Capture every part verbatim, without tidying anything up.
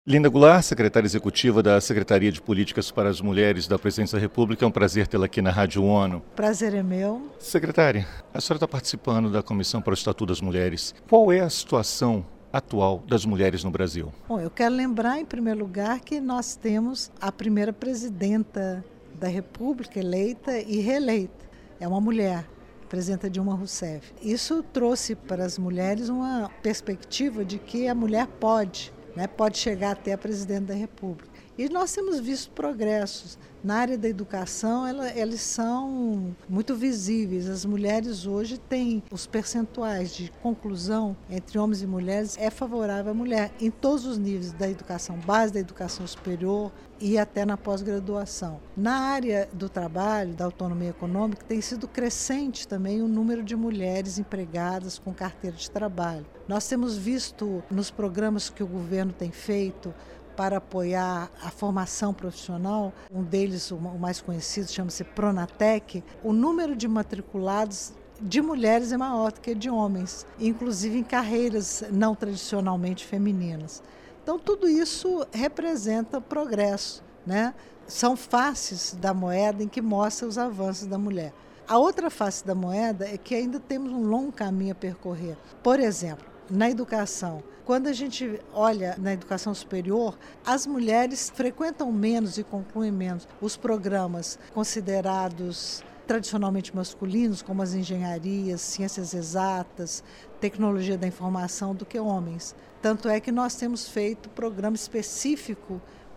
Linda Goulart, secretária executiva da Secretaria de Políticas para as Mulheres da Presidência da República, é um prazer tê-la aqui na Rádio ONU. Prazer é meu. Secretária, a senhora está participando da Comissão para o Estatuto das Mulheres. Qual é a situação atual das mulheres no Brasil? Bom, eu quero lembrar, em primeiro lugar, que nós temos a primeira presidenta da República eleita e reeleita. É uma mulher, a presidenta Dilma Rousseff. Isso trouxe para as mulheres uma perspectiva de que a mulher pode, né, pode chegar até a presidente da República. E nós temos visto progressos. Na área da educação, ela, eles são muito visíveis. As mulheres hoje têm os percentuais de conclusão entre homens e mulheres é favorável à mulher em todos os níveis da educação base, da educação superior e até na pós-graduação. Na área do trabalho, da autonomia econômica, tem sido crescente também o número de mulheres empregadas com carteira de trabalho. Nós temos visto nos programas que o governo tem feito para apoiar a formação profissional, um deles, o mais conhecido, chama-se Pronatec, o número de matriculados de mulheres é maior do que de homens, inclusive em carreiras não tradicionalmente femininas. Então, tudo isso representa progresso, né? São faces da moeda em que mostram os avanços da mulher. A outra face da moeda é que ainda temos um longo caminho a percorrer. Por exemplo, na educação, quando a gente olha na educação superior, as mulheres frequentam menos e concluem menos os programas considerados tradicionalmente masculinos, como as engenharias, ciências exatas, tecnologia da informação, do que homens. Tanto é que nós temos feito programa específico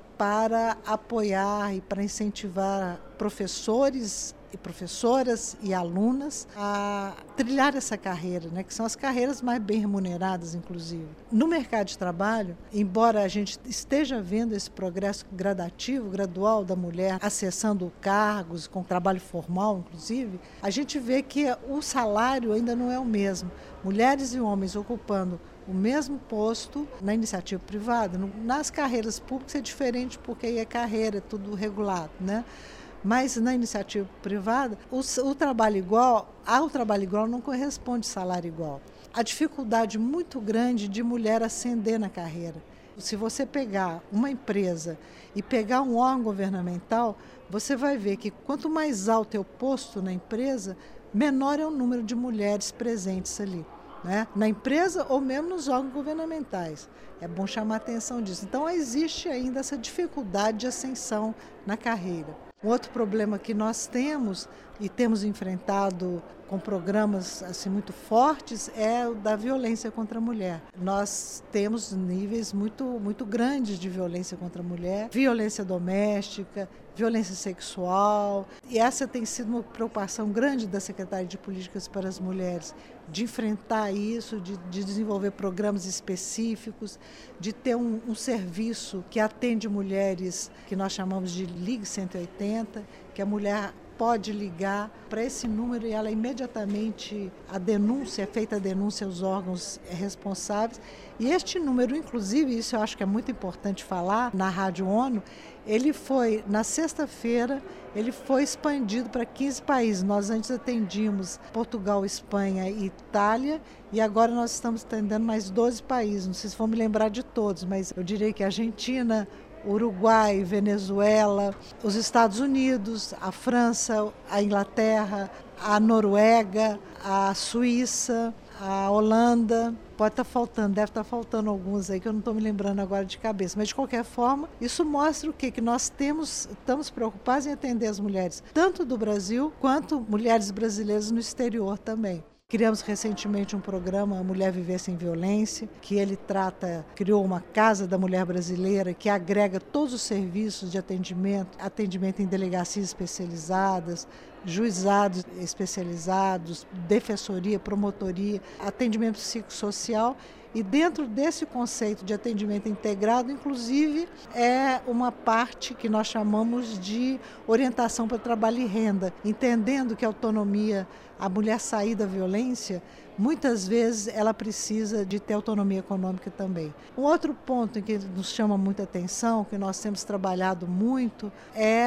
para apoiar e para incentivar professores e professoras e alunas a trilhar essa carreira, né, que são as carreiras mais bem remuneradas, inclusive. No mercado de trabalho, embora a gente esteja vendo esse progresso gradativo, gradual da mulher acessando cargos com trabalho formal, inclusive, a gente vê que o salário ainda não é o mesmo. Mulheres e homens ocupando o mesmo posto na iniciativa privada. Nas carreiras públicas é diferente, porque aí é carreira, é tudo regulado, né? Mas na iniciativa privada, o, o trabalho igual, ao trabalho igual não corresponde salário igual. A dificuldade muito grande de mulher ascender na carreira. Se você pegar uma empresa e pegar um órgão governamental, você vai ver que quanto mais alto é o posto na empresa, menor é o número de mulheres presentes ali, né? Na empresa ou mesmo nos órgãos governamentais. É bom chamar a atenção disso. Então, existe ainda essa dificuldade de ascensão na carreira. Um outro problema que nós temos e temos enfrentado com programas assim, muito fortes é o da violência contra a mulher. Nós temos níveis muito, muito grandes de violência contra a mulher, violência doméstica, violência sexual, e essa tem sido uma preocupação grande da Secretaria de Políticas para as Mulheres, de enfrentar isso, de, de desenvolver programas específicos, de ter um, um serviço que atende mulheres, que nós chamamos de Ligue cento e oitenta, que a mulher pode ligar para esse número e ela imediatamente, a denúncia, é feita a denúncia aos órgãos responsáveis. E este número, inclusive, isso eu acho que é muito importante falar na Rádio ONU, ele foi, na sexta-feira, ele foi expandido para quinze países. Nós antes atendíamos Portugal, Espanha e Itália, e agora nós estamos atendendo mais doze países. Não sei se vão me lembrar de todos, mas eu diria que a Argentina, Uruguai, Venezuela, os Estados Unidos, a França, a Inglaterra, a Noruega, a Suíça, a Holanda. Pode estar faltando, deve estar faltando alguns aí que eu não estou me lembrando agora de cabeça. Mas, de qualquer forma, isso mostra o quê? Que nós temos, estamos preocupados em atender as mulheres, tanto do Brasil quanto mulheres brasileiras no exterior também. Criamos recentemente um programa, A Mulher Viver Sem Violência, que ele trata, criou uma Casa da Mulher Brasileira, que agrega todos os serviços de atendimento, atendimento em delegacias especializadas, juizados especializados, defensoria, promotoria, atendimento psicossocial. E dentro desse conceito de atendimento integrado, inclusive, é uma parte que nós chamamos de orientação para trabalho e renda, entendendo que a autonomia, a mulher sair da violência, muitas vezes ela precisa de ter autonomia econômica também. Um outro ponto em que nos chama muita atenção, que nós temos trabalhado muito, é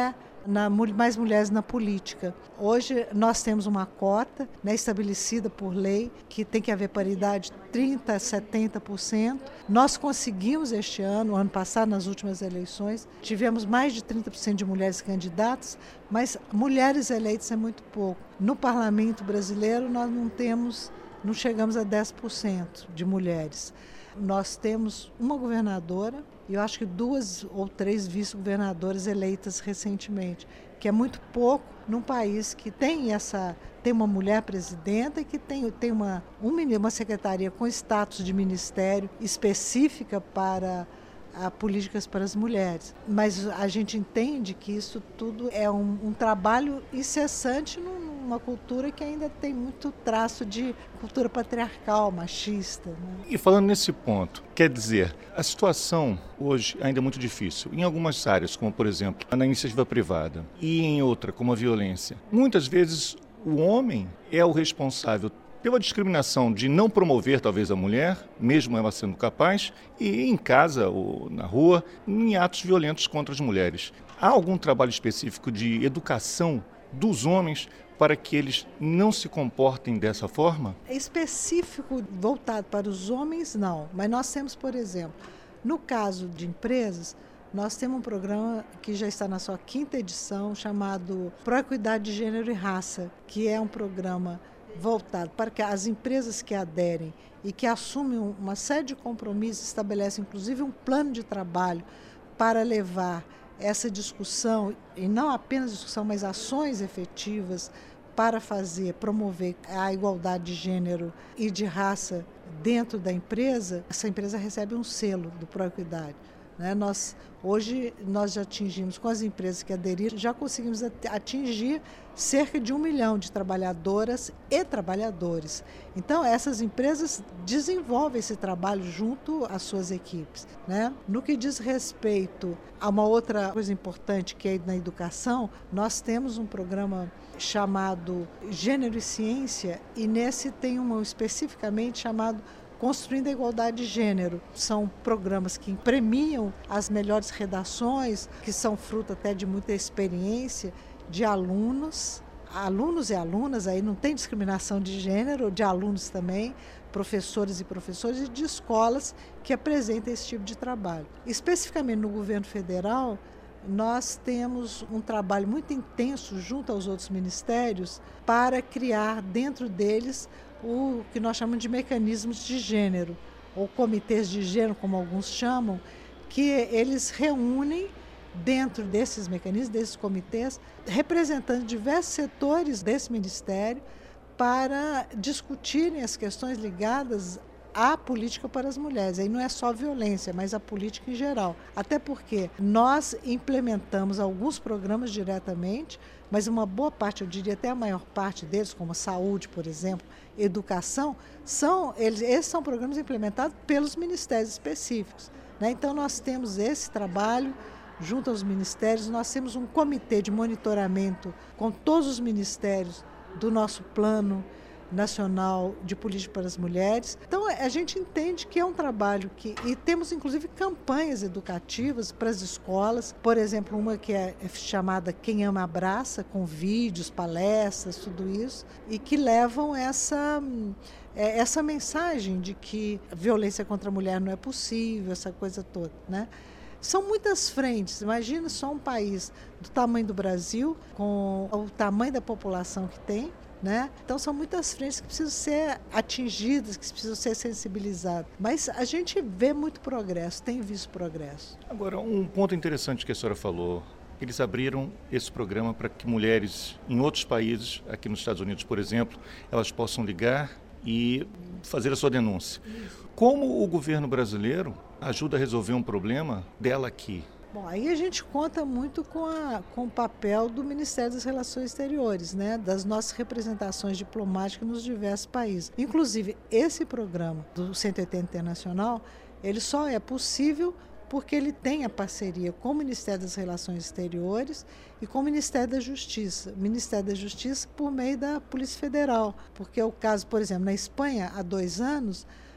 na, mais mulheres na política. Hoje nós temos uma cota, né, estabelecida por lei, que tem que haver paridade trinta a setenta por cento. Nós conseguimos este ano, ano passado, nas últimas eleições, tivemos mais de trinta por cento de mulheres candidatas, mas mulheres eleitas é muito pouco. No parlamento brasileiro nós não temos, não chegamos a dez por cento de mulheres. Nós temos uma governadora e eu acho que duas ou três vice-governadoras eleitas recentemente, que é muito pouco num país que tem essa tem uma mulher presidenta e que tem, tem uma, uma secretaria com status de ministério específica para a políticas para as mulheres. Mas a gente entende que isso tudo é um, um trabalho incessante numa cultura que ainda tem muito traço de cultura patriarcal, machista. Né? E falando nesse ponto, quer dizer, a situação hoje ainda é muito difícil. Em algumas áreas, como por exemplo, na iniciativa privada, e em outra, como a violência, muitas vezes o homem é o responsável pela discriminação de não promover talvez a mulher, mesmo ela sendo capaz, e em casa ou na rua, em atos violentos contra as mulheres. Há algum trabalho específico de educação dos homens para que eles não se comportem dessa forma? É específico voltado para os homens, não. Mas nós temos, por exemplo, no caso de empresas, nós temos um programa que já está na sua quinta edição, chamado Proequidade de Gênero e Raça, que é um programa voltado para que as empresas que aderem e que assumem uma série de compromissos, estabelecem inclusive um plano de trabalho para levar essa discussão, e não apenas discussão, mas ações efetivas para fazer, promover a igualdade de gênero e de raça dentro da empresa. Essa empresa recebe um selo do Proequidade. Né? Nós, hoje nós já atingimos, com as empresas que aderiram, já conseguimos atingir cerca de um milhão de trabalhadoras e trabalhadores. Então, essas empresas desenvolvem esse trabalho junto às suas equipes. Né? No que diz respeito a uma outra coisa importante que é na educação, nós temos um programa chamado Gênero e Ciência, e nesse tem um especificamente chamado Construindo a Igualdade de Gênero. São programas que premiam as melhores redações, que são fruto até de muita experiência de alunos, alunos e alunas, aí não tem discriminação de gênero, de alunos também, professores e professores e de escolas que apresentam esse tipo de trabalho. Especificamente no governo federal, nós temos um trabalho muito intenso junto aos outros ministérios para criar dentro deles o que nós chamamos de mecanismos de gênero, ou comitês de gênero, como alguns chamam, que eles reúnem dentro desses mecanismos, desses comitês, representantes de diversos setores desse ministério para discutirem as questões ligadas à política para as mulheres. Aí não é só violência, mas a política em geral. Até porque nós implementamos alguns programas diretamente, mas uma boa parte, eu diria até a maior parte deles, como a saúde, por exemplo, educação, são, eles, esses são programas implementados pelos ministérios específicos. Né? Então nós temos esse trabalho junto aos ministérios, nós temos um comitê de monitoramento com todos os ministérios do nosso plano nacional de política para as mulheres. Então a gente entende que é um trabalho que, e temos inclusive campanhas educativas para as escolas, por exemplo, uma que é chamada Quem Ama Abraça, com vídeos, palestras, tudo isso, e que levam essa, essa mensagem de que a violência contra a mulher não é possível, essa coisa toda, né? São muitas frentes. Imagina só um país do tamanho do Brasil, com o tamanho da população que tem, né? Então são muitas frentes que precisam ser atingidas, que precisam ser sensibilizadas. Mas a gente vê muito progresso, tem visto progresso. Agora, um ponto interessante que a senhora falou, eles abriram esse programa para que mulheres em outros países, aqui nos Estados Unidos, por exemplo, elas possam ligar e fazer a sua denúncia. Como o governo brasileiro ajuda a resolver um problema dela aqui? Bom, aí a gente conta muito com, a, com o papel do Ministério das Relações Exteriores, né, das nossas representações diplomáticas nos diversos países. Inclusive, esse programa do cento e oitenta Internacional, ele só é possível porque ele tem a parceria com o Ministério das Relações Exteriores e com o Ministério da Justiça. O Ministério da Justiça por meio da Polícia Federal, porque é o caso, por exemplo, na Espanha, há dois anos,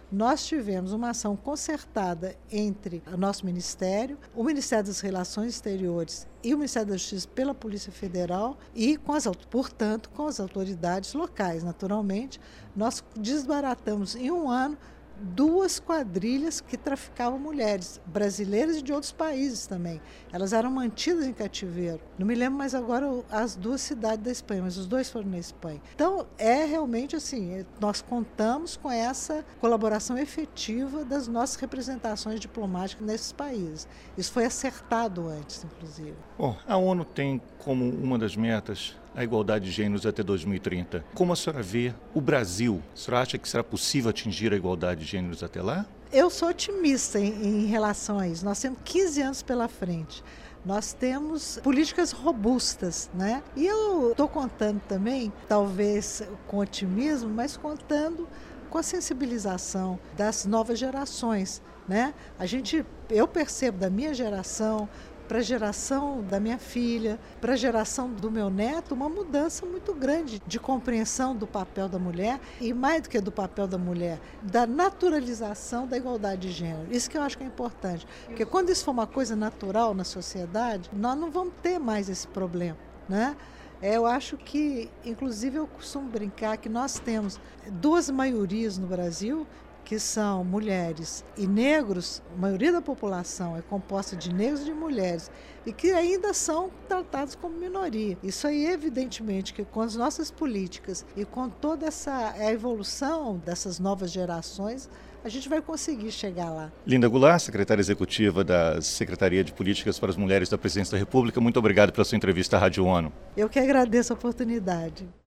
nós tivemos uma ação concertada entre o nosso Ministério, o Ministério das Relações Exteriores e o Ministério da Justiça pela Polícia Federal e, com as, portanto, com as autoridades locais, naturalmente. Nós desbaratamos em um ano duas quadrilhas que traficavam mulheres, brasileiras e de outros países também. Elas eram mantidas em cativeiro. Não me lembro mais agora as duas cidades da Espanha, mas os dois foram na Espanha. Então, é realmente assim, nós contamos com essa colaboração efetiva das nossas representações diplomáticas nesses países. Isso foi acertado antes, inclusive. Bom, a ONU tem como uma das metas a igualdade de gêneros até dois mil e trinta. Como a senhora vê o Brasil? A senhora acha que será possível atingir a igualdade de gêneros até lá? Eu sou otimista em, em relação a isso. Nós temos quinze anos pela frente. Nós temos políticas robustas, né? E eu estou contando também, talvez com otimismo, mas contando com a sensibilização das novas gerações, né? A gente, eu percebo da minha geração, para a geração da minha filha, para a geração do meu neto, uma mudança muito grande de compreensão do papel da mulher e, mais do que do papel da mulher, da naturalização da igualdade de gênero. Isso que eu acho que é importante, porque quando isso for uma coisa natural na sociedade, nós não vamos ter mais esse problema, né? Eu acho que, inclusive, eu costumo brincar que nós temos duas maiorias no Brasil, que são mulheres e negros. A maioria da população é composta de negros e de mulheres, e que ainda são tratados como minoria. Isso aí, evidentemente, que com as nossas políticas e com toda essa a evolução dessas novas gerações, a gente vai conseguir chegar lá. Linda Goulart, secretária executiva da Secretaria de Políticas para as Mulheres da Presidência da República, muito obrigado pela sua entrevista à Rádio ONU. Eu que agradeço a oportunidade.